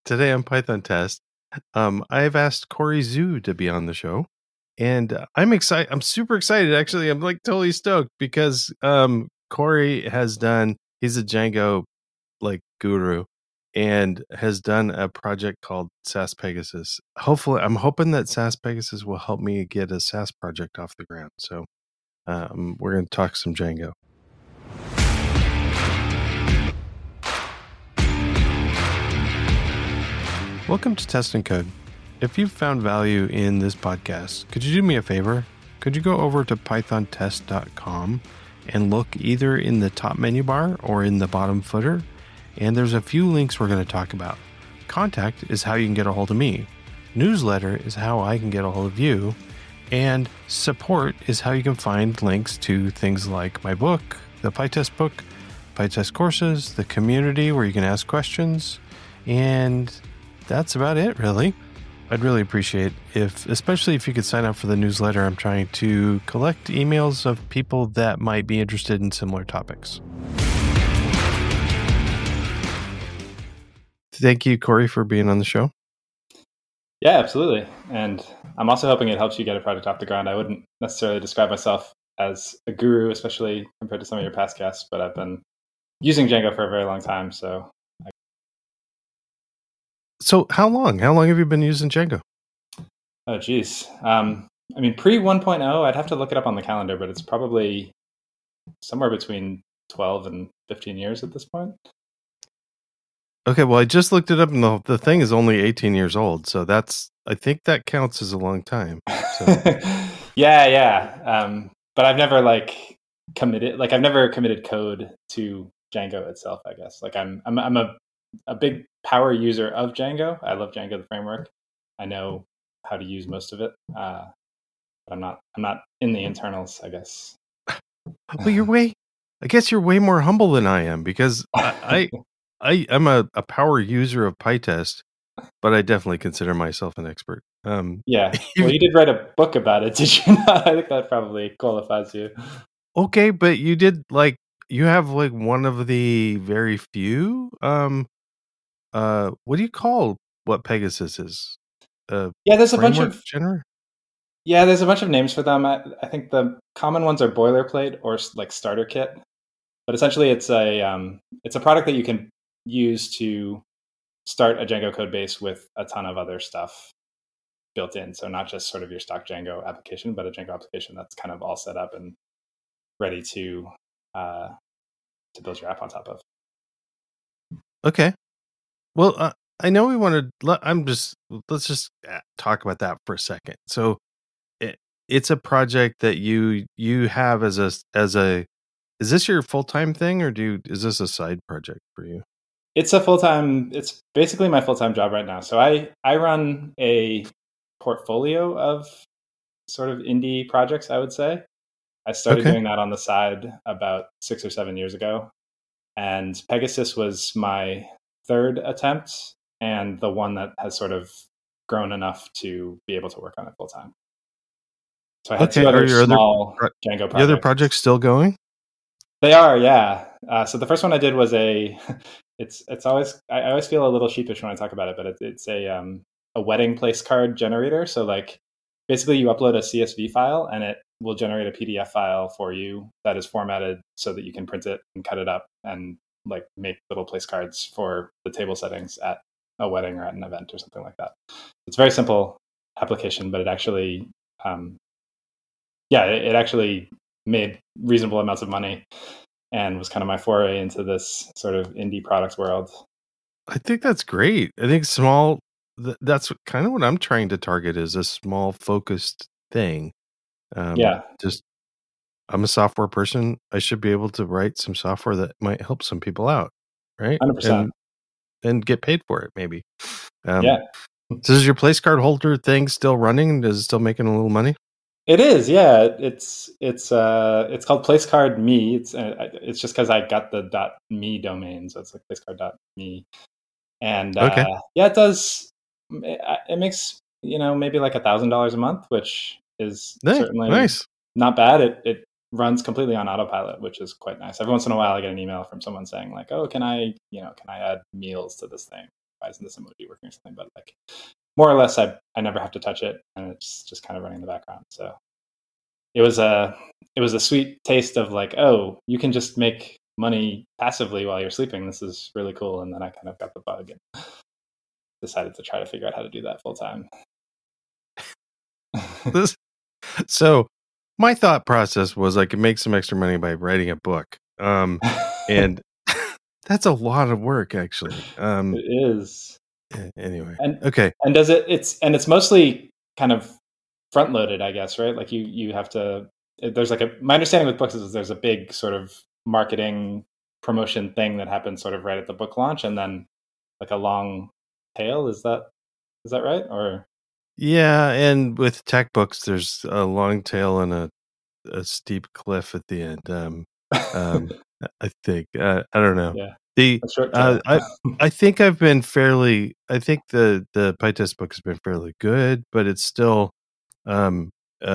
Today on Python Test, I've asked Corey Zhu to be on the show, and I'm excited. I'm super excited. Actually, I'm like totally stoked because Corey has done. He's a Django like guru, and has done a project called SAS Pegasus. Hopefully, I'm hoping that SAS Pegasus will help me get a SAS project off the ground. So, we're going to talk some Django. Welcome to Test and Code. If you've found value in this podcast, could you do me a favor? Could you go over to pythontest.com and look either in the top menu bar or in the bottom footer? And there's a few links we're going to talk about. Contact is how you can get a hold of me. Newsletter is how I can get a hold of you. And support is how you can find links to things like my book, the PyTest book, PyTest courses, the community where you can ask questions, and that's about it, really. I'd really appreciate especially if you could sign up for the newsletter. I'm trying to collect emails of people that might be interested in similar topics. Thank you, Corey, for being on the show. Yeah, absolutely. And I'm also hoping it helps you get a project off the ground. I wouldn't necessarily describe myself as a guru, especially compared to some of your past guests, but I've been using Django for a very long time. So how long have you been using Django? Oh, geez. Pre 1.0, I'd have to look it up on the calendar, but it's probably somewhere between 12 and 15 years at this point. Okay, well, I just looked it up, and the thing is only 18 years old, so I think that counts as a long time. So. Yeah. But I've never I've never committed code to Django itself, I guess. I'm a big power user of Django. I love Django, the framework. I know how to use most of it, but I'm not in the internals, I guess. Well, I guess you're way more humble than I am, because I'm a power user of PyTest, but I definitely consider myself an expert. Yeah. Well, you did write a book about it, did you not? I think that probably qualifies you. Okay, but you did you have one of the very few what do you call what Pegasus is? There's a bunch of genera? Yeah, there's a bunch of names for them. I think the common ones are boilerplate or starter kit. But essentially it's a product that you can use to start a Django code base with a ton of other stuff built in. So not just sort of your stock Django application, but a Django application that's kind of all set up and ready to build your app on top of. Okay. Well, I know we wanted. Let's just talk about that for a second. So, it's a project that you have as a. Is this your full-time thing, or is this a side project for you? It's It's basically my full-time job right now. So I run a portfolio of sort of indie projects, I would say. I started doing that on the side about 6 or 7 years ago. And Pegasus was my third attempt, and the one that has sort of grown enough to be able to work on it full time. So I had two other small Django projects. The other projects still going? They are, yeah. So the first one I did was it's always, I always feel a little sheepish when I talk about it, but it's a wedding place card generator. So basically you upload a CSV file and it will generate a PDF file for you that is formatted so that you can print it and cut it up and make little place cards for the table settings at a wedding or at an event or something like that. It's a very simple application, but it actually, it actually made reasonable amounts of money and was kind of my foray into this sort of indie products world. I think that's great. I think that's kind of what I'm trying to target, is a small focused thing. Just I'm a software person. I should be able to write some software that might help some people out, right? 100%. And get paid for it, maybe. So is your place card holder thing still running? Is it still making a little money? It is, yeah. It's called PlaceCard.me. It's just because I got the .me domain, so it's like PlaceCard.me. And it does. It makes maybe like $1,000 a month, which is certainly not bad. It runs completely on autopilot, which is quite nice. Every once in a while, I get an email from someone saying like, "Oh, can I add meals to this thing by Horizon, the sim would be working or something. But like more or less, I never have to touch it, and it's just kind of running in the background. So it was a sweet taste of like, oh, you can just make money passively while you're sleeping. This is really cool. And then I kind of got the bug and decided to try to figure out how to do that full time. So my thought process was I could make some extra money by writing a book. And that's a lot of work, actually. It is. Anyway, and okay. and it's mostly kind of front loaded, I guess, right? Like you have to. There's like my understanding with books is there's a big sort of marketing promotion thing that happens sort of right at the book launch, and then like a long tail. Is that right? Or Yeah, and with tech books, there's a long tail and a steep cliff at the end. I think I don't know. Yeah, The a short tail. I think I've been fairly. I think the PyTest book has been fairly good, but it's still um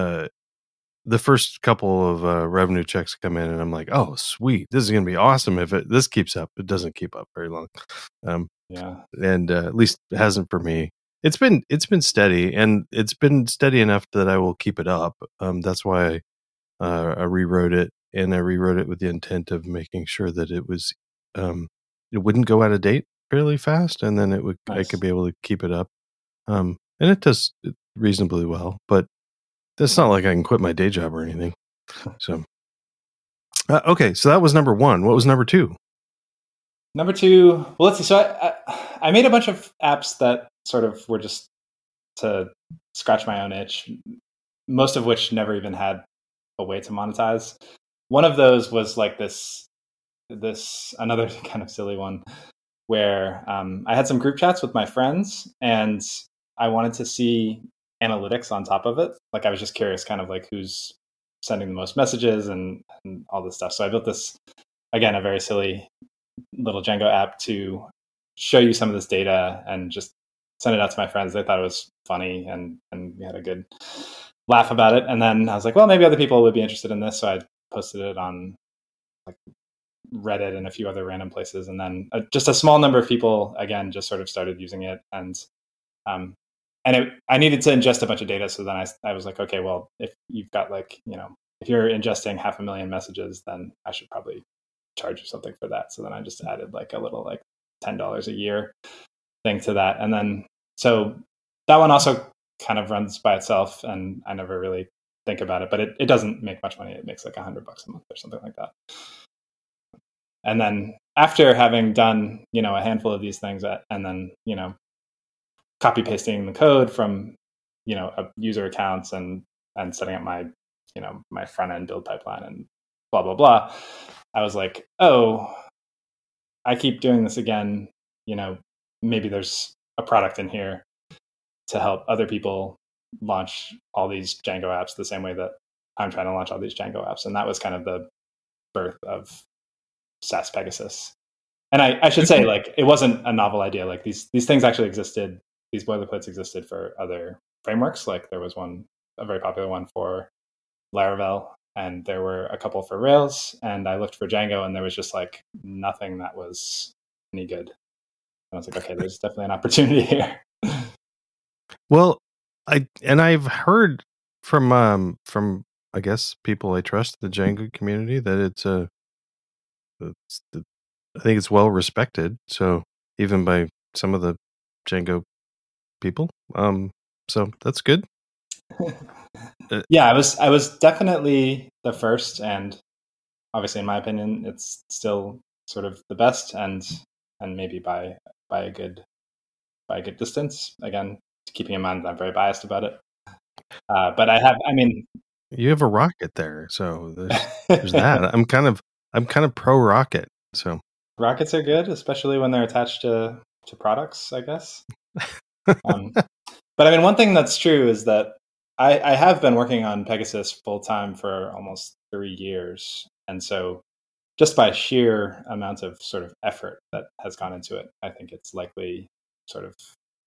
the first couple of revenue checks come in, and I'm like, oh sweet, this is gonna be awesome if this keeps up. It doesn't keep up very long. Yeah, and at least it hasn't for me. It's been steady, and it's been steady enough that I will keep it up. That's why I rewrote it, and I rewrote it with the intent of making sure that it was it wouldn't go out of date fairly fast, and then I nice. could be able to keep it up. And it does reasonably well, but it's not like I can quit my day job or anything. So okay, so that was number one. What was number two? Number two, well, let's see. So I made a bunch of apps that sort of were just to scratch my own itch, most of which never even had a way to monetize. One of those was like this another kind of silly one where I had some group chats with my friends, and I wanted to see analytics on top of it. Like I was just curious, kind of like who's sending the most messages and all this stuff. So I built this, again, a very silly little Django app to show you some of this data and just send it out to my friends. They thought it was funny, and we had a good laugh about it. And then I was like, well, maybe other people would be interested in this. So I posted it on like Reddit and a few other random places. And then just a small number of people, again, just sort of started using it. And I needed to ingest a bunch of data. So then I was like, okay, well, if you've got like, if you're ingesting 500,000 messages, then I should probably charge you something for that. So then I just added like a little like $10 a year thing to that. And then, so that one also kind of runs by itself, and I never really think about it, but it doesn't make much money. It makes like $100 a month or something like that. And then after having done, a handful of these things and then, copy pasting the code from, user accounts and setting up my, my front end build pipeline and blah, blah, blah. I was like, oh, I keep doing this again. Maybe there's a product in here to help other people launch all these Django apps the same way that I'm trying to launch all these Django apps. And that was kind of the birth of SaaS Pegasus. And I should say, like, it wasn't a novel idea. Like these things actually existed. These boilerplates existed for other frameworks. Like there was a very popular one for Laravel, and there were a couple for Rails. And I looked for Django, and there was just like nothing that was any good. And I was like, okay, there's definitely an opportunity here. Well, I've heard from I guess people I trust in the Django community that I think it's well respected. So even by some of the Django people, so that's good. Yeah, I was definitely the first, and obviously, in my opinion, it's still sort of the best, and maybe by a good distance. Again, keeping in mind that I'm very biased about it. But you have a rocket there, so there's that. I'm kind of pro rocket. So rockets are good, especially when they're attached to products, I guess. But one thing that's true is that I have been working on Pegasus full time for almost 3 years, and so just by sheer amount of sort of effort that has gone into it, I think it's likely sort of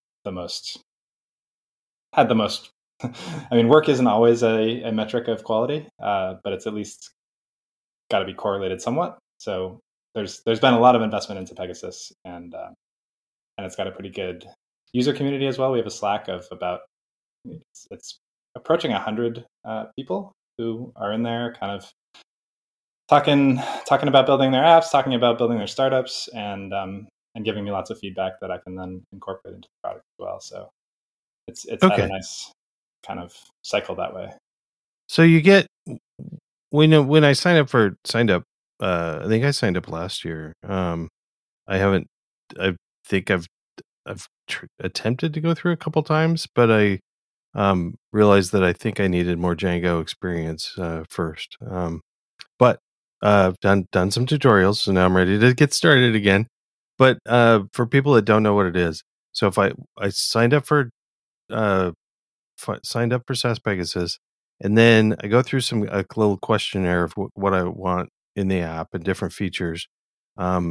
had the most. Work isn't always a metric of quality, but it's at least got to be correlated somewhat. So there's been a lot of investment into Pegasus, and and it's got a pretty good user community as well. We have a Slack of about it's approaching 100 people who are in there, kind of talking about building their apps, talking about building their startups, and giving me lots of feedback that I can then incorporate into the product as well. So it's had a nice kind of cycle that way. So you get when I signed up, I think I signed up last year. I think I've attempted to go through a couple times, but I realized that I think I needed more Django experience first. But I've done some tutorials, so now I'm ready to get started again. But for people that don't know what it is, so if I signed up for SaaS Pegasus, and then I go through a little questionnaire of what I want in the app and different features, and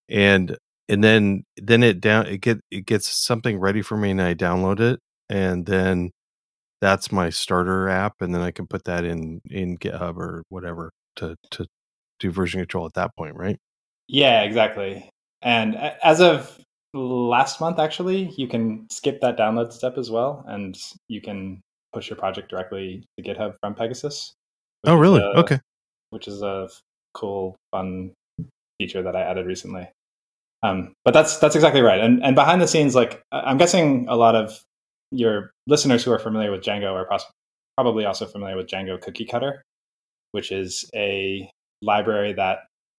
then it gets something ready for me, and I download it, and then that's my starter app, and then I can put that in GitHub or whatever to do version control at that point, right? Yeah, exactly. And as of last month, actually, you can skip that download step as well, and you can push your project directly to GitHub from Pegasus. Oh, really? Okay. Which is a cool, fun feature that I added recently. But that's exactly right. And behind the scenes, like I'm guessing a lot of your listeners who are familiar with Django are probably also familiar with Django Cookie Cutter, which is a library that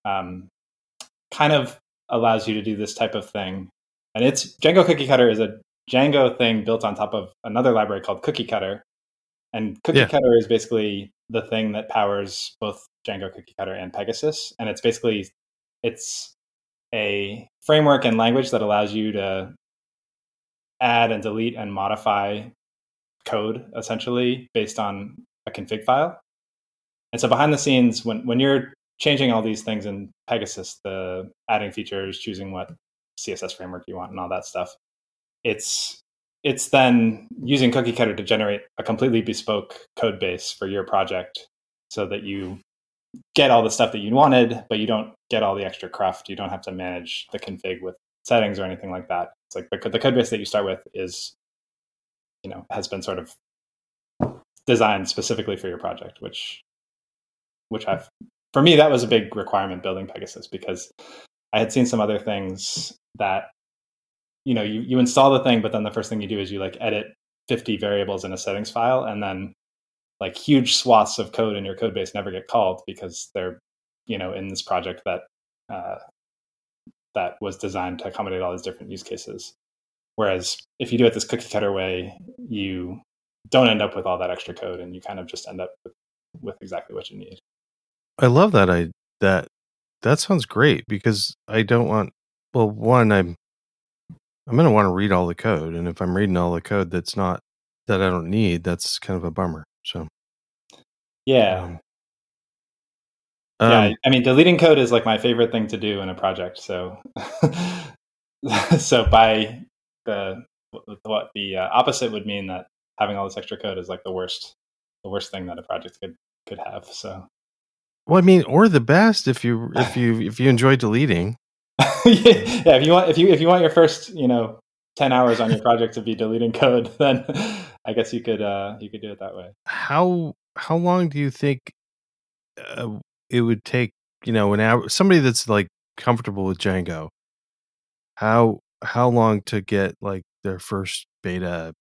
kind of allows you to do this type of thing. And Django Cookie Cutter is a Django thing built on top of another library called Cookie Cutter. And Cookie Cutter is basically the thing that powers both Django Cookie Cutter and Pegasus. And it's a framework and language that allows you to add and delete and modify code essentially based on a config file. And so behind the scenes, when you're changing all these things in Pegasus, the adding features, choosing what CSS framework you want and all that stuff, it's then using Cookie Cutter to generate a completely bespoke code base for your project so that you get all the stuff that you wanted, but you don't get all the extra cruft. You don't have to manage the config with settings or anything like that. It's like the code base that you start with is, has been sort of designed specifically for your project, which for me, that was a big requirement building Pegasus, because I had seen some other things that, you install the thing, but then the first thing you do is you like edit 50 variables in a settings file, and then like huge swaths of code in your code base never get called because they're, in this project that was designed to accommodate all these different use cases. Whereas if you do it this cookie cutter way, you don't end up with all that extra code, and you kind of just end up with exactly what you need. I love that. That sounds great, because I don't want. Well, one, I'm going to want to read all the code, and if I'm reading all the code that I don't need, that's kind of a bummer. So, yeah. I mean, deleting code is like my favorite thing to do in a project. So, by the opposite would mean that having all this extra code is like the worst thing that a project could have. So, well, I mean, or the best if you enjoy deleting. Yeah, if you want your first 10 hours on your project to be deleting code, then I guess you could do it that way. How long do you think it would take, somebody that's like comfortable with Django, how long to get like their first beta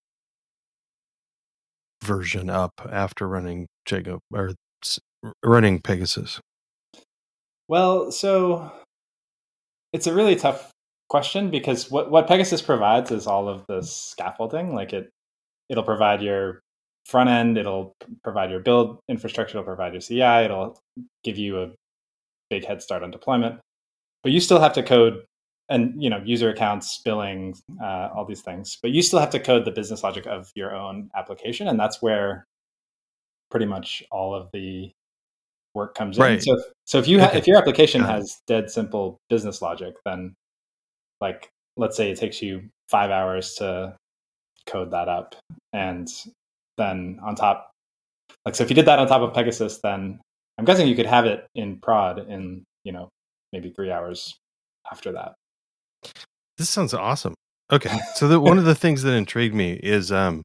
version up after running Django or running Pegasus? Well, so it's a really tough question, because what Pegasus provides is all of the scaffolding. Like it'll provide your front end, it'll provide your build infrastructure, it'll provide your CI, it'll give you a big head start on deployment. But you still have to code and user accounts, billing, all these things. But you still have to code the business logic of your own application, and that's where pretty much all of the work comes in. So if your application has dead simple business logic, then like let's say it takes you 5 hours to code that up, and then on top, like so if you did that on top of Pegasus, then I'm guessing you could have it in prod in maybe 3 hours after that. This sounds awesome. Okay, so one of the things that intrigued me is the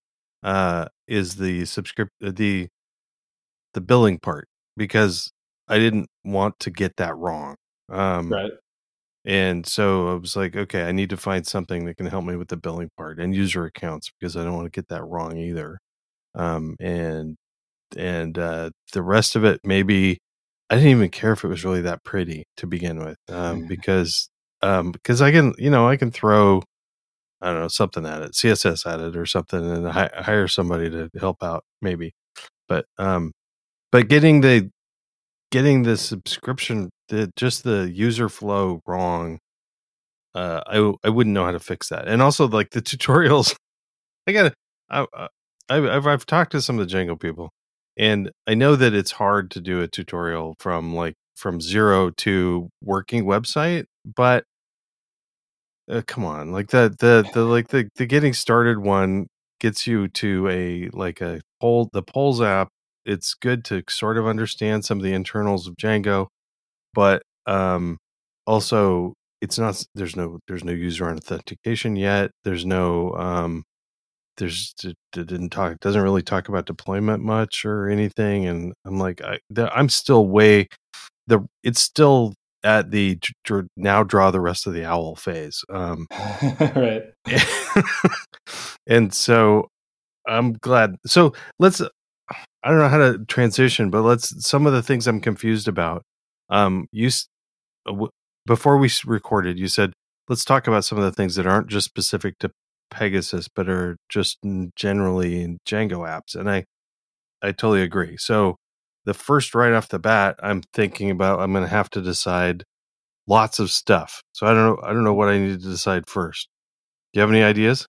the billing part, because I didn't want to get that wrong. Right. And so I was like, okay, I need to find something that can help me with the billing part and user accounts, because I don't want to get that wrong either. Um, and the rest of it, maybe I didn't even care if it was really that pretty to begin with, because I can throw, I don't know, something at it, CSS at it or something, and hire somebody to help out maybe. But getting the subscription, just the user flow wrong, I wouldn't know how to fix that. And also, like, the tutorials, I gotta, I've talked to some of the Django people, and I know that it's hard to do a tutorial from zero to working website, but come on, like the getting started one gets you to the polls app. It's good to sort of understand some of the internals of Django, but also it's not. There's no user authentication yet. There's no doesn't really talk about deployment much or anything, and I'm like, I'm still it's still at the now draw the rest of the owl phase. Right. And so I'm glad. So I don't know how to transition, but some of the things I'm confused about. You before we recorded, you said, let's talk about some of the things that aren't just specific to Pegasus, but are just generally in Django apps. And I totally agree. So the first, right off the bat, I'm thinking about, I'm going to have to decide lots of stuff. So I don't know what I need to decide first. Do you have any ideas?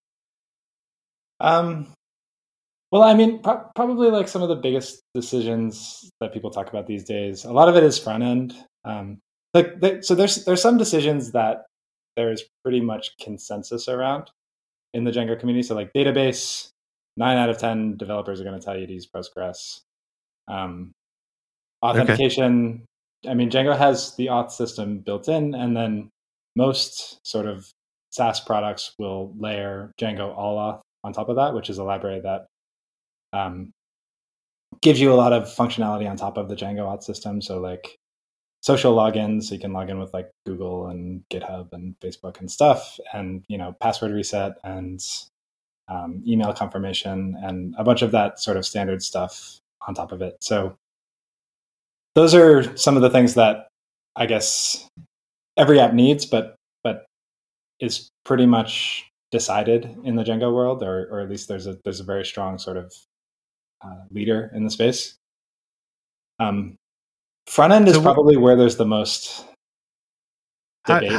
Well, I mean, probably like some of the biggest decisions that people talk about these days, a lot of it is front end. So there's some decisions that there is pretty much consensus around in the Django community. So like database, 9 out of 10 developers are going to tell you to use Postgres. Authentication, okay. I mean, Django has the auth system built in, and then most sort of SaaS products will layer Django AllAuth on top of that, which is a library that gives you a lot of functionality on top of the Django auth system. So like social logins, so you can log in with like Google and GitHub and Facebook and stuff, and password reset and email confirmation and a bunch of that sort of standard stuff on top of it. So those are some of the things that I guess every app needs, but is pretty much decided in the Django world, or at least there's a very strong sort of leader in the space. Front end is probably where there's the most debate.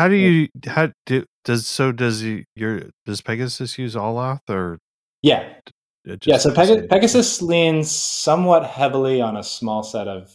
Does Pegasus use AllAuth or? Yeah. So Pegasus leans somewhat heavily on a small set of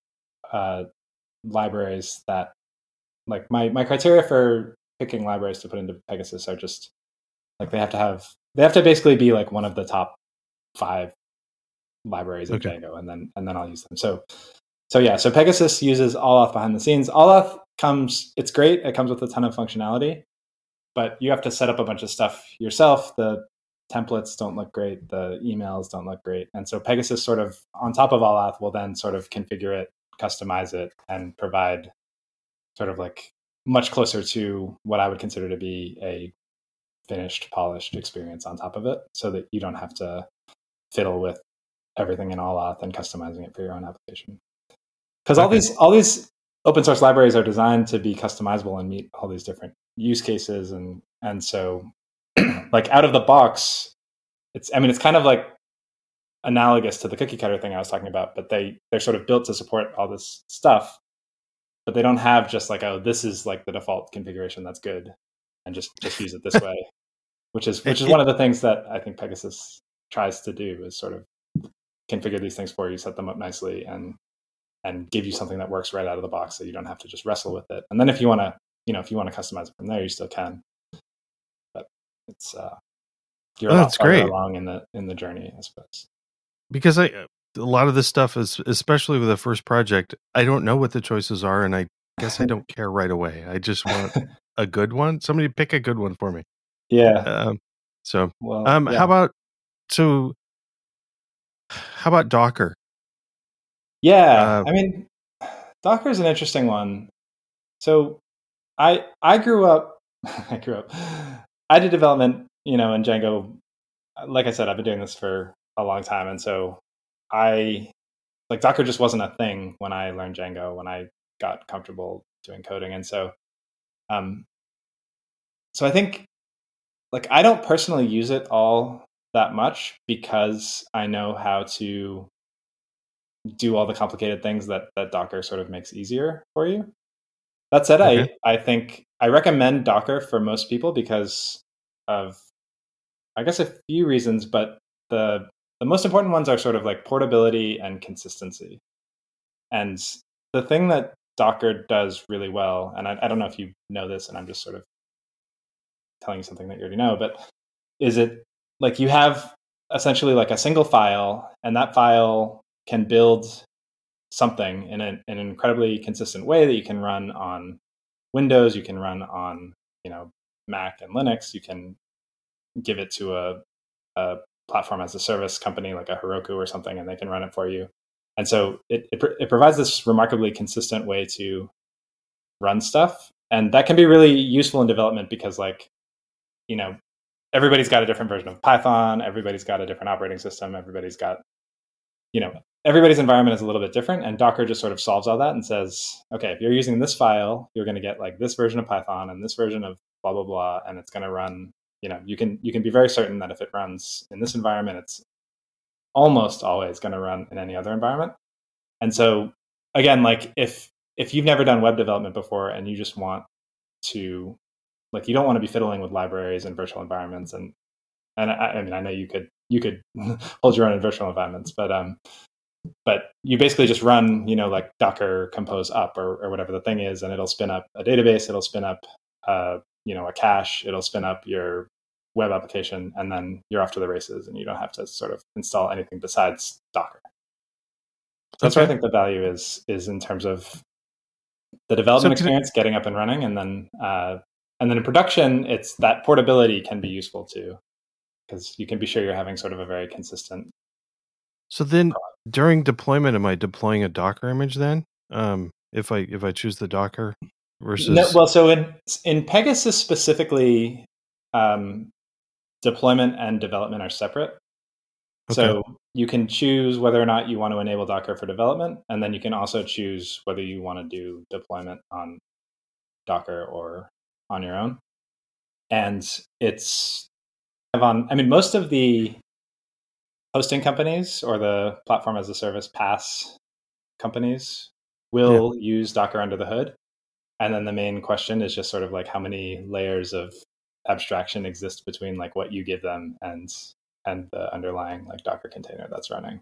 libraries that, like, my criteria for picking libraries to put into Pegasus are just like they have to basically be like one of the top 5 libraries in Django, and then I'll use them. So Pegasus uses AllAuth behind the scenes. AllAuth it's great. It comes with a ton of functionality, but you have to set up a bunch of stuff yourself. The templates don't look great. The emails don't look great. And so Pegasus sort of on top of AllAuth will then sort of configure it, customize it, and provide sort of like much closer to what I would consider to be a finished, polished experience on top of it, so that you don't have to fiddle with everything in AllAuth and customizing it for your own application. Because all these open source libraries are designed to be customizable and meet all these different use cases, and so like out of the box, it's kind of like analogous to the cookie cutter thing I was talking about, but they're sort of built to support all this stuff, but they don't have just like, oh, this is like the default configuration that's good, and just use it this way, which is one of the things that I think Pegasus tries to do, is sort of configure these things for you, set them up nicely, and give you something that works right out of the box, so you don't have to just wrestle with it. And then if you want to customize it from there, you still can. But it's you're a lot farther along in the journey, I suppose. Because a lot of this stuff is, especially with the first project, I don't know what the choices are, and I guess I don't care right away. I just want a good one. Somebody pick a good one for me. Yeah. So, Well, yeah. so how about Docker? Yeah. Uh, I mean, Docker is an interesting one. So I grew up, I grew up, I did development, in Django. Like I said, I've been doing this for a long time. And so I, like Docker just wasn't a thing when I learned Django, when I got comfortable doing coding. And um, so I think like I don't personally use it all that much because I know how to do all the complicated things that Docker sort of makes easier for you. That said, okay. I think I recommend Docker for most people because of, I guess, a few reasons, but the most important ones are sort of like portability and consistency. And the thing that Docker does really well, and I don't know if you know this, and I'm just sort of telling you something that you already know, but is it like you have essentially like a single file, and that file can build something in an incredibly consistent way that you can run on Windows, you can run on, Mac and Linux. You can give it to a platform as a service company like a Heroku or something, and they can run it for you. And so it provides this remarkably consistent way to run stuff, and that can be really useful in development because, like, you know, everybody's got a different version of Python. Everybody's got a different operating system. Everybody's got, everybody's environment is a little bit different, and Docker just sort of solves all that and says, okay, if you're using this file, you're going to get like this version of Python and this version of blah blah blah, and it's going to run. You can be very certain that if it runs in this environment, it's almost always going to run in any other environment. And so, again, like if you've never done web development before and you just want to, like, you don't want to be fiddling with libraries and virtual environments, and I mean, I know you could hold your own in virtual environments, but you basically just run, like Docker compose up or whatever the thing is, and it'll spin up a database, it'll spin up, a cache, it'll spin up your web application, and then you're off to the races, and you don't have to sort of install anything besides Docker. So that's where I Okay. think the value is in terms of the So development experience, getting up and running, and then in production, it's that portability can be useful too, because you can be sure you're having sort of a very consistent. So then during deployment, am I deploying a Docker image then? If I choose the Docker No, versus well, so in Pegasus specifically, um, deployment and development are separate. okay. So you can choose whether or not you want to enable Docker for development, and then you can also choose whether you want to do deployment on Docker or on your own. And it's on. I mean, most of the hosting companies or the platform as a service PaaS companies Yeah. will use Docker under the hood. And then the main question is just sort of like how many layers of abstraction exist between like what you give them and the underlying like Docker container that's running.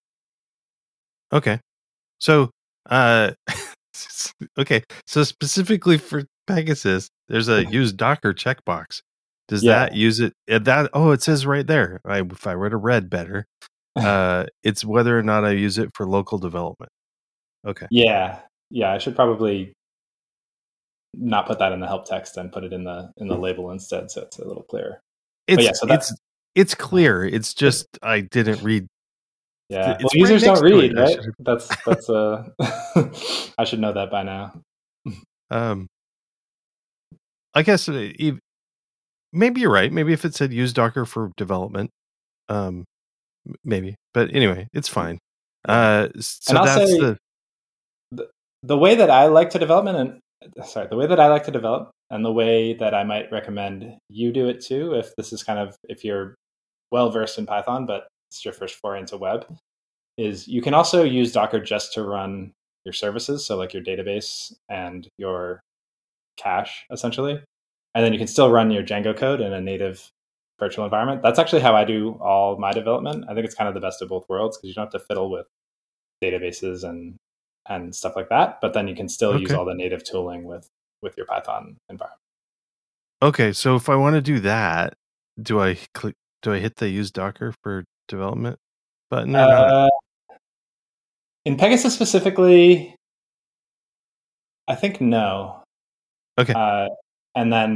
Okay. So uh okay. So specifically for Pegasus, there's a use Docker checkbox. Does Yeah. that use it? It says right there. If I would have read better, it's whether or not I use it for local development. Okay. Yeah. Yeah. I should probably not put that in the help text and put it in the label instead, so it's a little clearer. But It's yeah, so that it's it's clear. It's just I didn't read. yeah. Well, It's right users don't next to it. read, I right? should have. That's I should know that by now. Um, I guess maybe you're right. Maybe if it said use Docker for development, um, maybe. But anyway, it's fine. Yeah. And So I'll that's say the the way that I like to the way that I like to develop and the way that I might recommend you do it too, if you're well versed in Python, but it's your first foray into web, is you can also use Docker just to run your services. So like your database and your cache essentially. And then you can still run your Django code in a native virtual environment. That's actually how I do all my development. I think it's kind of the best of both worlds because you don't have to fiddle with databases and stuff like that, but then you can still use okay. all the native tooling with your Python environment. Okay, so if I want to do that, do I click? Do I hit the use Docker for development button or not? Uh, in Pegasus specifically, I think no. Okay. Uh, and then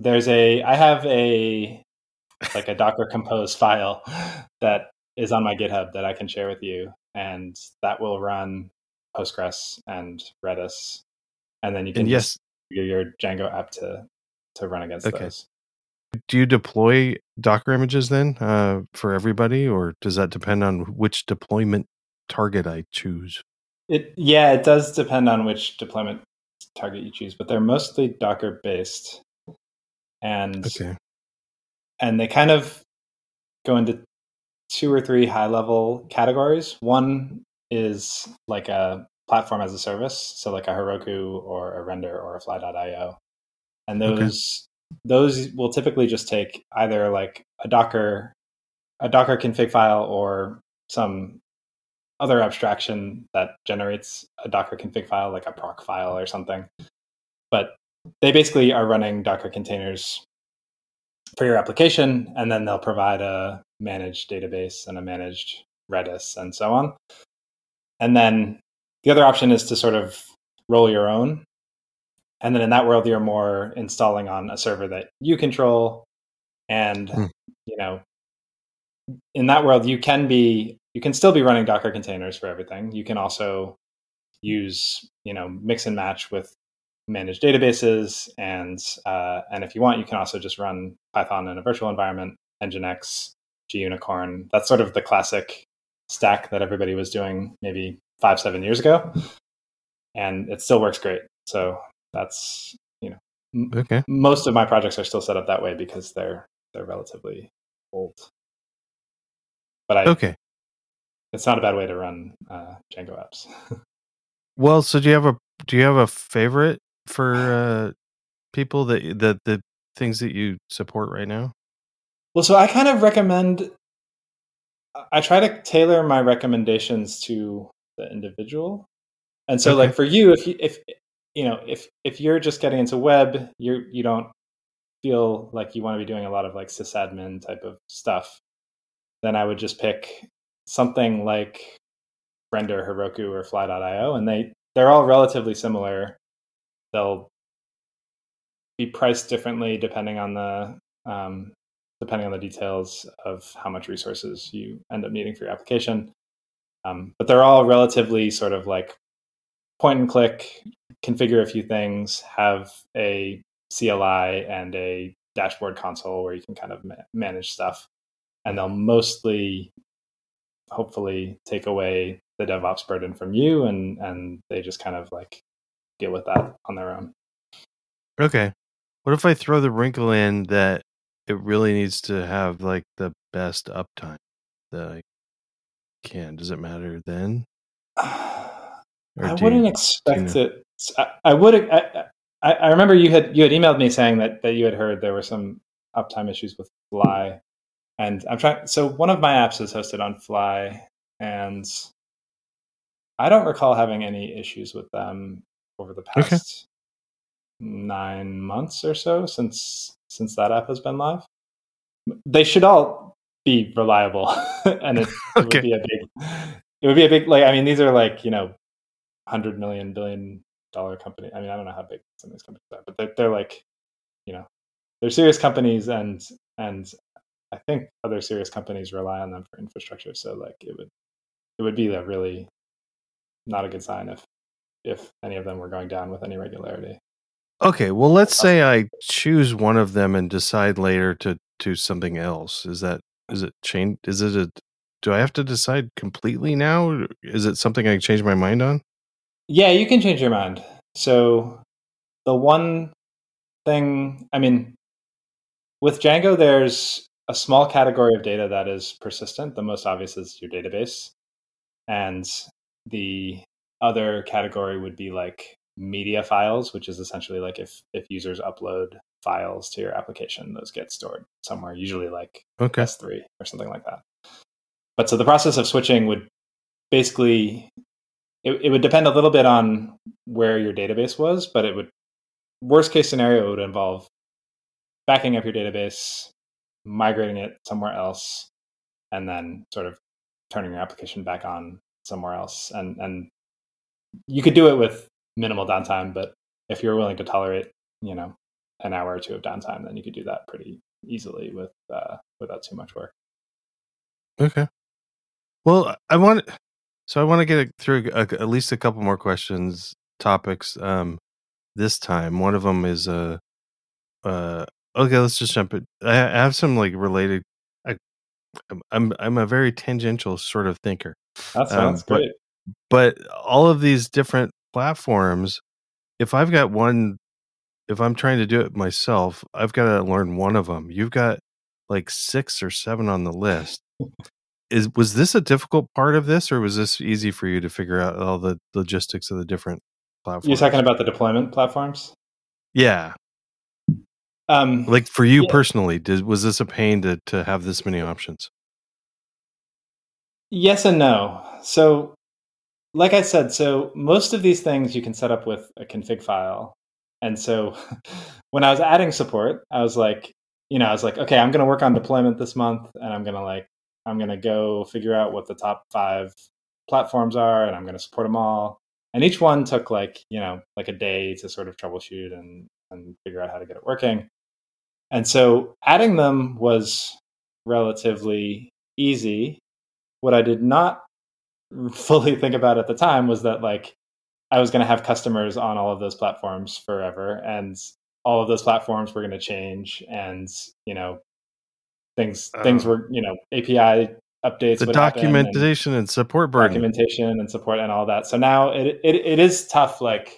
I have a Docker Compose file that is on my GitHub that I can share with you, and that will run Postgres and Redis, and then you And can yes, just your Django app to run against those. Do you deploy Docker images then for everybody, or does that depend on which deployment target I choose? It does depend on which deployment target you choose, but they're mostly Docker based, and they kind of go into 2 or 3 high level categories. One is like a platform as a service, so like a Heroku or a Render or a Fly.io, and those will typically just take either like a Docker config file or some other abstraction that generates a Docker config file, like a proc file or something. But they basically are running Docker containers for your application, and then they'll provide a managed database and a managed Redis and so on. And then the other option is to sort of roll your own. And then in that world, you're more installing on a server that you control. And, in that world, you can still be running Docker containers for everything. You can also use, mix and match with managed databases, and if you want, you can also just run Python in a virtual environment, Nginx, gUnicorn. That's sort of the classic stack that everybody was doing maybe 5-7 years ago, and it still works great. So that's most of my projects are still set up that way because they're relatively old. But it's not a bad way to run Django apps. Well, so do you have a favorite for people that the things that you support right now? Well, so I kind of I try to tailor my recommendations to the individual. And so like for you, if you're just getting into web, you don't feel like you want to be doing a lot of like sysadmin type of stuff, then I would just pick something like Render, Heroku, or Fly.io, and they're all relatively similar. They'll be priced differently depending on the details of how much resources you end up needing for your application. But they're all relatively sort of like point and click, configure a few things, have a CLI and a dashboard console where you can kind of manage stuff. And they'll mostly, hopefully, take away the DevOps burden from you, and they just kind of like deal with that on their own. Okay. What if I throw the wrinkle in that it really needs to have like the best uptime that I can? Does it matter then? I wouldn't expect it. I would. I remember you had emailed me saying that you had heard there were some uptime issues with Fly, and I'm trying. So one of my apps is hosted on Fly, and I don't recall having any issues with them over the past 9 months or so since that app has been live. They should all be reliable, and it would be a big like. I mean, these are like $100 million, $1 billion company. I mean, I don't know how big some of these companies are, but they're like, they're serious companies, and I think other serious companies rely on them for infrastructure. So like, it would be a really not a good sign if any of them were going down with any regularity. Okay, well, let's say I choose one of them and decide later to do something else. Is it change? Do I have to decide completely now? Is it something I can change my mind on? Yeah, you can change your mind. So the one thing, I mean, with Django, there's a small category of data that is persistent. The most obvious is your database. And the other category would be like media files, which is essentially like if users upload files to your application, those get stored somewhere, usually like S3 or something like that. But so the process of switching would basically, it would depend a little bit on where your database was, but worst case scenario, it would involve backing up your database, migrating it somewhere else, and then sort of turning your application back on somewhere else. And you could do it with minimal downtime, but if you're willing to tolerate, an hour or two of downtime, then you could do that pretty easily without too much work. Okay. Well, I want to get through at least a couple more topics. This time, one of them is okay. Let's just jump it. I have some like related. I'm a very tangential sort of thinker. That's great. But all of these different platforms, if I'm trying to do it myself, I've got to learn one of them. You've got like 6 or 7 on the list. Was this a difficult part of this, or was this easy for you to figure out all the logistics of the different platforms? You're talking about the deployment platforms? Yeah. Like for you personally, was this a pain to have this many options? Yes and no. So, like I said, most of these things you can set up with a config file. And so when I was adding support, I was like, okay, I'm going to work on deployment this month, and I'm going to go figure out what the top 5 platforms are, and I'm going to support them all. And each one took like a day to sort of troubleshoot and figure out how to get it working. And so adding them was relatively easy. What I did not fully think about at the time was that like I was going to have customers on all of those platforms forever, and all of those platforms were going to change, and things were API updates, the documentation and support burden, documentation and support and all that. So now it is tough. Like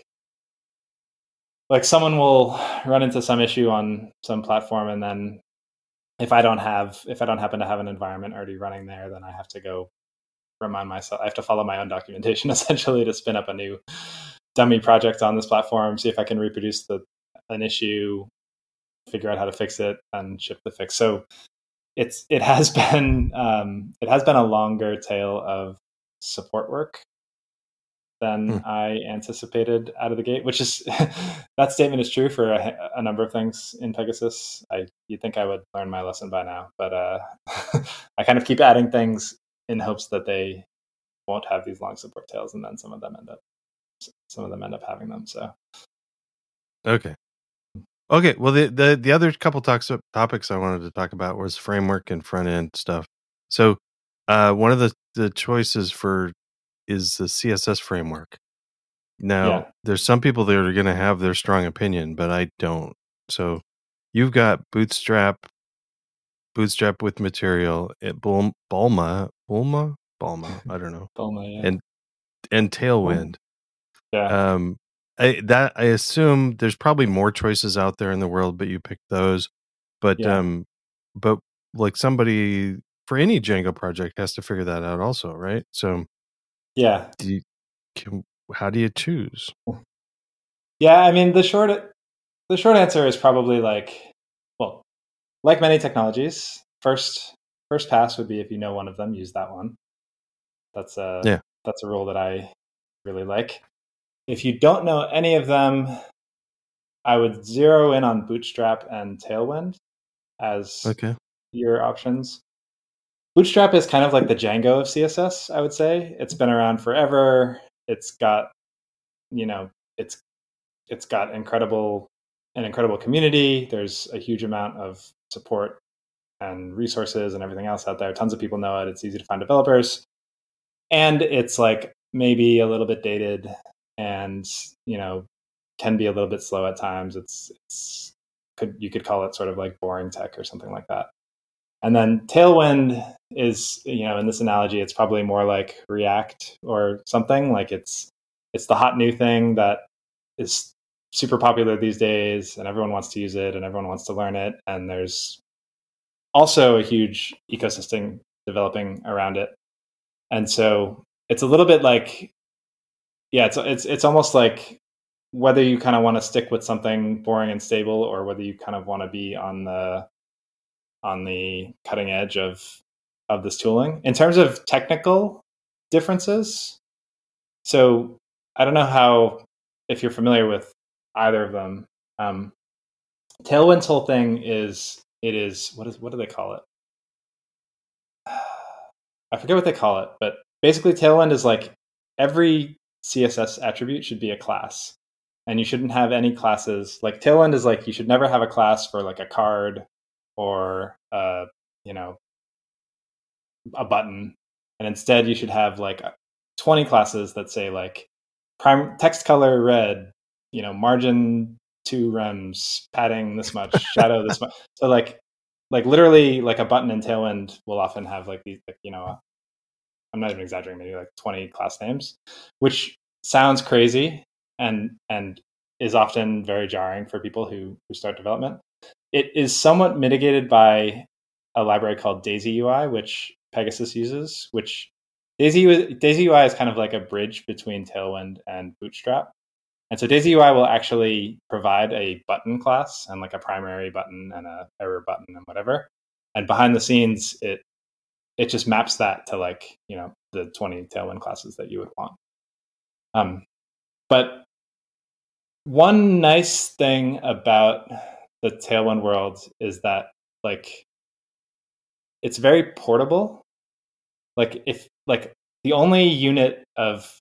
someone will run into some issue on some platform, and then if I don't happen to have an environment already running there, then I have to go remind myself. I have to follow my own documentation essentially to spin up a new dummy project on this platform, see if I can reproduce an issue, figure out how to fix it, and ship the fix. So it has been a longer tail of support work than I anticipated out of the gate, which is that statement is true for a number of things in Pegasus. You'd think I would learn my lesson by now, but I kind of keep adding things in hopes that they won't have these long support tails, and then some of them end up having them. So okay. Well, the other couple topics I wanted to talk about was framework and front end stuff. So one of the choices is the CSS framework. Now, there's some people that are going to have their strong opinion, but I don't. So you've got Bootstrap with Material, Bulma, I don't know, Bulma, yeah. and Tailwind. Yeah. I assume there's probably more choices out there in the world, but you picked those. But like somebody for any Django project has to figure that out also, right? So yeah, how do you choose? Yeah, I mean the short answer is probably like many technologies, first pass would be if you know one of them, use that one. That's a rule that I really like. If you don't know any of them, I would zero in on Bootstrap and Tailwind as your options. Bootstrap is kind of like the Django of CSS, I would say. It's been around forever. It's got, it's got an incredible community. There's a huge amount of support and resources and everything else out there. Tons of people know it. It's easy to find developers. And it's like maybe a little bit dated and, can be a little bit slow at times. You could call it sort of like boring tech or something like that. And then Tailwind is, in this analogy, it's probably more like React or something. Like it's the hot new thing that is super popular these days, and everyone wants to use it and everyone wants to learn it. And there's also a huge ecosystem developing around it. And so it's a little bit like, it's almost like whether you kind of want to stick with something boring and stable, or whether you kind of want to be on the cutting edge of this tooling. In terms of technical differences, so I don't know if you're familiar with either of them. Tailwind's whole thing is what do they call it? I forget what they call it, but basically Tailwind is like every CSS attribute should be a class. and you shouldn't have any classes. Like Tailwind is like you should never have a class for like a card or a button, and instead you should have like 20 classes that say like prime text color red, margin 2 rems, padding this much, shadow this much. So like literally like a button in Tailwind will often have like these I'm not even exaggerating, maybe like 20 class names, which sounds crazy and is often very jarring for people who start development. It is somewhat mitigated by a library called Daisy UI, which Pegasus uses, which Daisy UI is kind of like a bridge between Tailwind and Bootstrap. And so Daisy UI will actually provide a button class and like a primary button and a error button and whatever. And behind the scenes, it just maps that to like, the 20 Tailwind classes that you would want. But one nice thing about the Tailwind world is that like it's very portable. Like if like the only unit of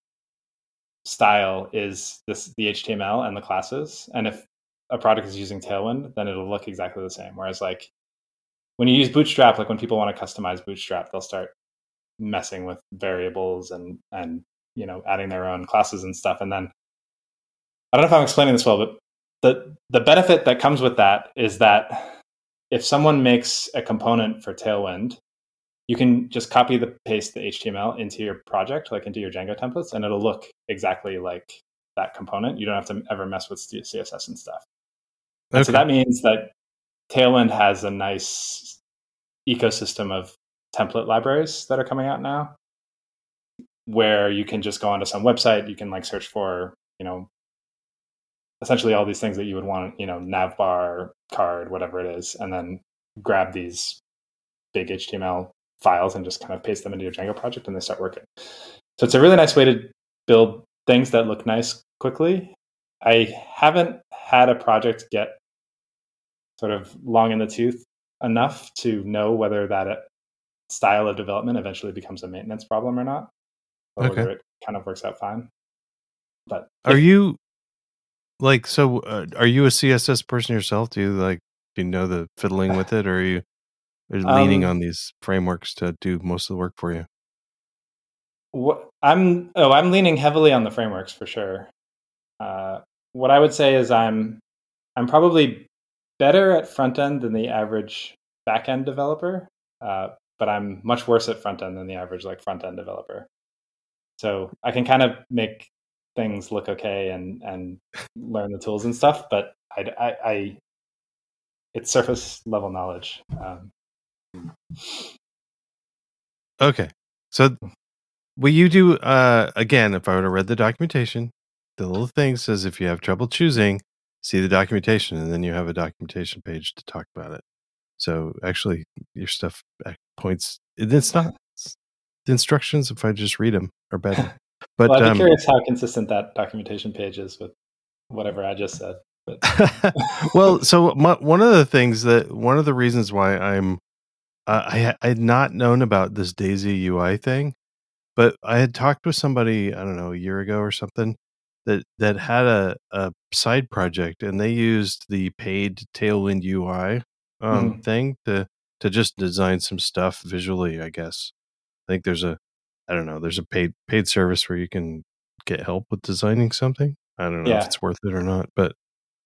style is the HTML and the classes, and if a product is using Tailwind, then it'll look exactly the same. Whereas like when you use Bootstrap, like when people want to customize Bootstrap, they'll start messing with variables and adding their own classes and stuff. And then I don't know if I'm explaining this well, but the benefit that comes with that is that if someone makes a component for Tailwind, you can just copy paste the HTML into your project, like into your Django templates, and it'll look exactly like that component. You don't have to ever mess with CSS and stuff. Okay. And so that means that Tailwind has a nice ecosystem of template libraries that are coming out now, where you can just go onto some website, you can like search for, essentially all these things that you would want, navbar, card, whatever it is, and then grab these big HTML files and just kind of paste them into your Django project and they start working. So it's a really nice way to build things that look nice quickly. I haven't had a project get sort of long in the tooth enough to know whether that style of development eventually becomes a maintenance problem or not, or whether it kind of works out fine. But are you a CSS person yourself? Do you know the fiddling with it, or are you leaning on these frameworks to do most of the work for you? I'm leaning heavily on the frameworks for sure. What I would say is I'm probably better at front end than the average back end developer, but I'm much worse at front end than the average like front end developer. So I can kind of make things look okay and learn the tools and stuff, but I it's surface level knowledge. Okay, so what you do again? If I would have read the documentation, the little thing says if you have trouble choosing, see the documentation, and then you have a documentation page to talk about it. So actually, your stuff points. It's not the instructions. If I just read them, are better. But well, I'd be curious how consistent that documentation page is with whatever I just said. But. Well, so one of the reasons why I had not known about this Daisy UI thing, but I had talked with somebody, I don't know, a year ago or something that had a side project, and they used the paid Tailwind UI thing to just design some stuff visually, I guess. I think there's a paid service where you can get help with designing something. I don't know if it's worth it or not, but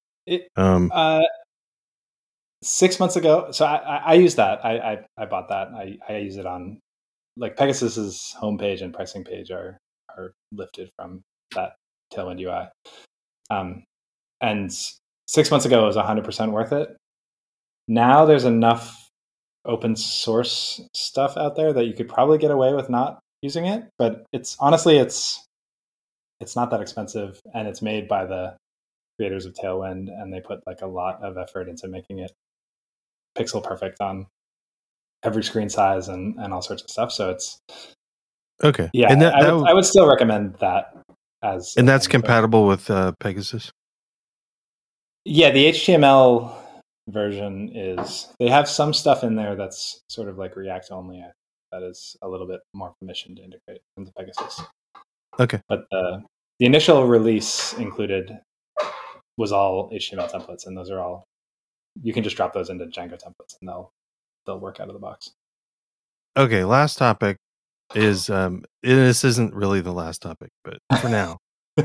6 months ago, so I use that. I bought that. I use it on like Pegasus's homepage and pricing page are lifted from that Tailwind UI. And 6 months ago it was 100% worth it. Now there's enough open source stuff out there that you could probably get away with not using it, but it's not that expensive, and it's made by the creators of Tailwind, and they put like a lot of effort into making it pixel perfect on every screen size and all sorts of stuff. So it's okay. Yeah, and I would still recommend that as. And that's compatible with Pegasus? Yeah, the HTML version is. They have some stuff in there that's sort of like React only. That is a little bit more permission to integrate into Pegasus. Okay. But the initial release included was all HTML templates, and those are all, you can just drop those into Django templates and they'll work out of the box. Okay, last topic is this isn't really the last topic, but for now,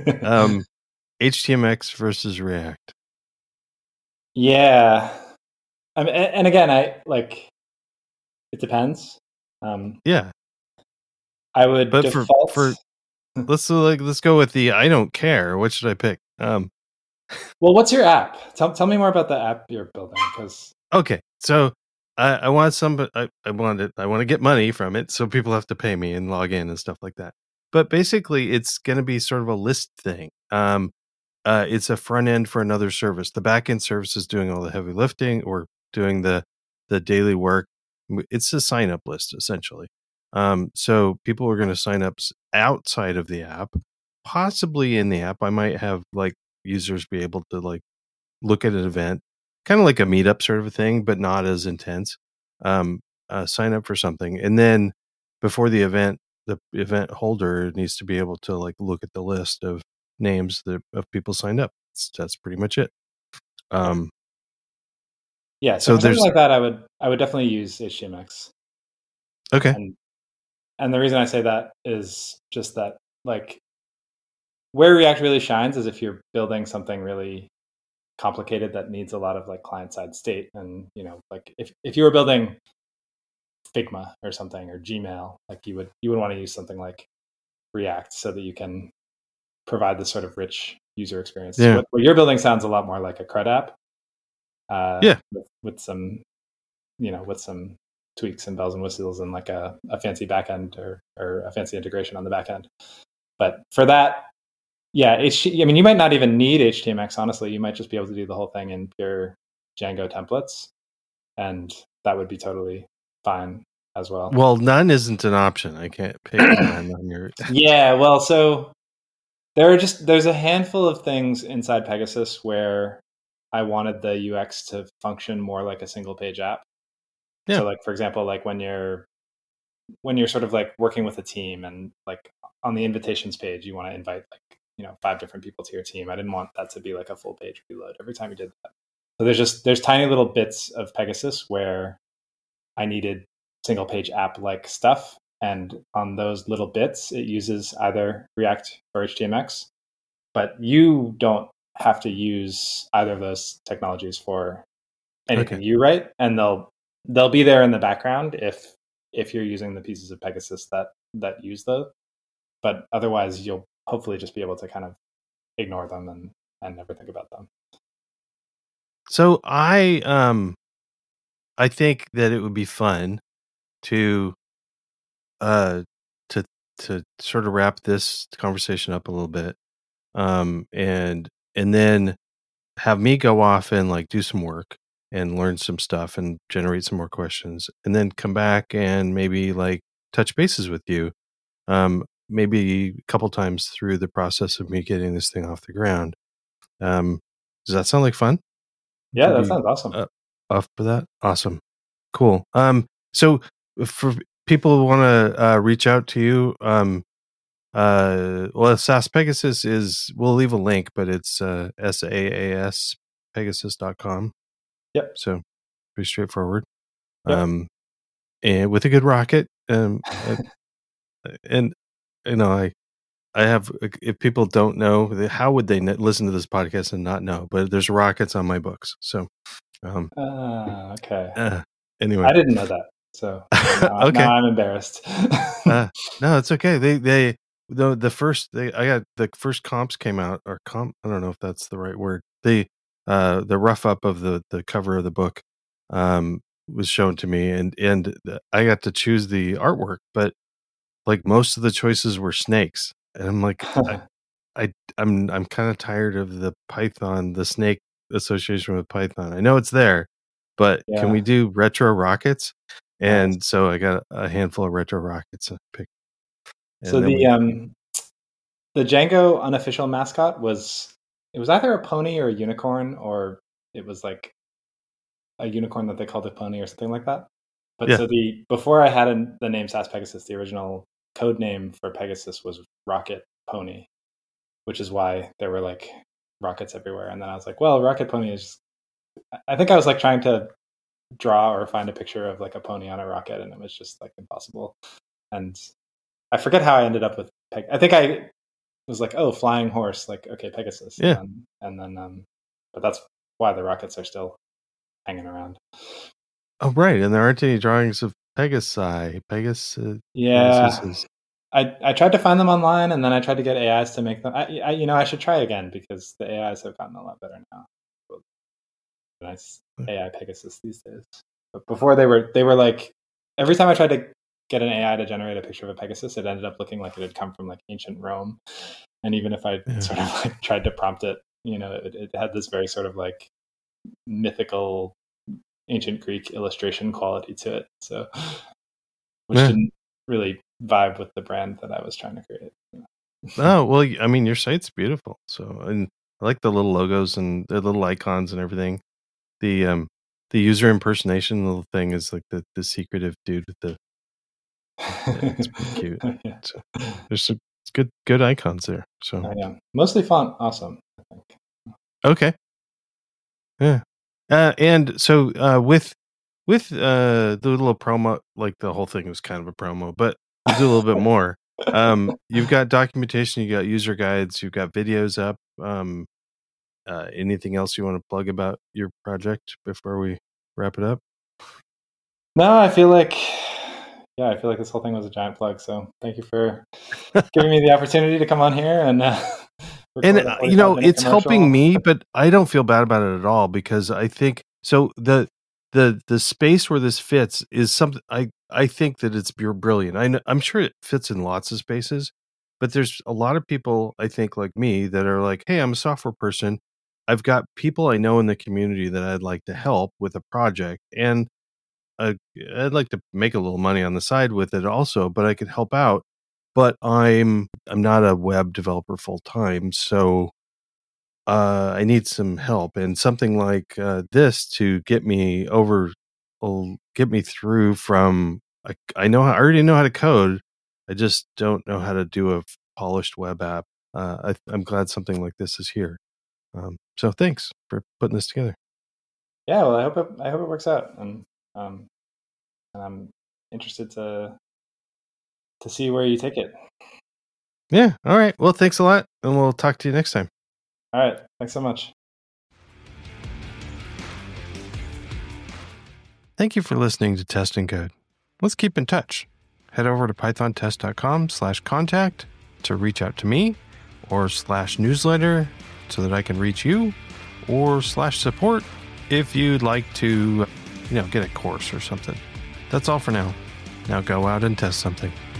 HTMX versus React. Yeah, I mean, and again, it depends. Yeah, I would but default. for let's go with the I don't care. What should I pick? Well, what's your app? Tell me more about the app you're building, because okay, so I want I want to get money from it, so people have to pay me and log in and stuff like that. But basically, it's going to be sort of a list thing. It's a front end for another service. The back end service is doing all the heavy lifting or doing the daily work. It's a sign up list essentially. So people are going to sign up outside of the app, possibly in the app. I might have like users be able to like look at an event, kind of like a meetup sort of a thing, but not as intense. Sign up for something, and then before the event holder needs to be able to like look at the list of names of people signed up. That's pretty much it. Yeah, so for something like that, I would definitely use HTMX. Okay. And the reason I say that is just that, like, where React really shines is if you're building something really complicated that needs a lot of like client side state. And, you know, like if you were building Figma or something, or Gmail, like you would want to use something like React so that you can provide this sort of rich user experience. Yeah. So what you're building sounds a lot more like a CRUD app. With some, with some tweaks and bells and whistles and like a fancy backend or a fancy integration on the backend. But for that, yeah, I mean, you might not even need HTMX, honestly. You might just be able to do the whole thing in pure Django templates, and that would be totally fine as well. Well, none isn't an option. I can't pick none on your... Yeah, well, so there's a handful of things inside Pegasus where I wanted the UX to function more like a single page app. Yeah. So like, for example, like when you're sort of like working with a team and like on the invitations page, you want to invite like, 5 different people to your team. I didn't want that to be like a full page reload every time you did that. So there's tiny little bits of Pegasus where I needed single page app like stuff. And on those little bits, it uses either React or HTMX, but you don't have to use either of those technologies for anything you write, and they'll be there in the background if you're using the pieces of Pegasus that use those. But otherwise, you'll hopefully just be able to kind of ignore them and never think about them. So I think that it would be fun to sort of wrap this conversation up a little bit, and then have me go off and like do some work and learn some stuff and generate some more questions, and then come back and maybe like touch bases with you, maybe a couple times through the process of me getting this thing off the ground. Does that sound like fun? Yeah, that sounds awesome. Off for that? Awesome. Cool. So for people who want to reach out to you, well, SaaS Pegasus we'll leave a link, but it's SaaS Pegasus.com. Yep. So pretty straightforward. Yep. And with a good rocket. And I have, if people don't know, how would they listen to this podcast and not know? But there's rockets on my books. So, okay. Anyway, I didn't know that. So now I'm embarrassed. No, it's okay. I got the first comps came out, or I don't know if that's the right word. The rough up of the cover of the book was shown to me, and I got to choose the artwork, but like most of the choices were snakes, and I'm like, I'm kind of tired of the Python, the snake association with Python. I know it's there, but can we do retro rockets? And so I got a handful of retro rockets to pick. So the Django unofficial mascot was either a pony or a unicorn, or it was like a unicorn that they called a pony or something like that. But so before I had the name SaaS Pegasus, the original code name for Pegasus was Rocket Pony, which is why there were like rockets everywhere. And then I was like, well, rocket pony is, I think I was like trying to draw or find a picture of like a pony on a rocket, and it was just like impossible. And I forget how I ended up with I think I was like, oh, flying horse, like, okay, Pegasus. Yeah. And then, but that's why the rockets are still hanging around. Oh, right. And there aren't any drawings of Pegasus. Yeah. I tried to find them online, and then I tried to get AIs to make them. I should try again, because the AIs have gotten a lot better now. Nice AI Pegasus these days. But before they were like, every time I tried to get an AI to generate a picture of a Pegasus, it ended up looking like it had come from like ancient Rome. And even if I sort of like tried to prompt it, it had this very sort of like mythical ancient Greek illustration quality to it. So, which didn't really vibe with the brand that I was trying to create. Oh, well, I mean, your site's beautiful. So, and I like the little logos and the little icons and everything. The user impersonation little thing is like the secretive dude with the. It's pretty cute. Yeah. So, there's some good icons there. So yeah, mostly font awesome, I think. Okay. Yeah. And so with the little promo, like the whole thing was kind of a promo, but we'll do a little bit more. You've got documentation, you got user guides, you've got videos up. Anything else you want to plug about your project before we wrap it up? No, I feel like this whole thing was a giant plug. So thank you for giving me the opportunity to come on here and it's helping me, but I don't feel bad about it at all, because I think so the space where this fits is something I think that it's brilliant. I'm sure it fits in lots of spaces, but there's a lot of people, I think, like me, that are like, hey, I'm a software person. I've got people I know in the community that I'd like to help with a project, and I'd like to make a little money on the side with it also, but I could help out. But I'm not a web developer full time, so I need some help, and something like this to get me through from. I already know how to code. I just don't know how to do a polished web app. I'm glad something like this is here. So thanks for putting this together. Yeah, well, I hope it works out, and I'm interested to see where you take it. Yeah. All right. Well, thanks a lot, and we'll talk to you next time. All right. Thanks so much. Thank you for listening to Test and Code. Let's keep in touch. Head over to pythontest.com/contact to reach out to me, or /newsletter so that I can reach you, or /support if you'd like to, get a course or something. That's all for now. Now go out and test something.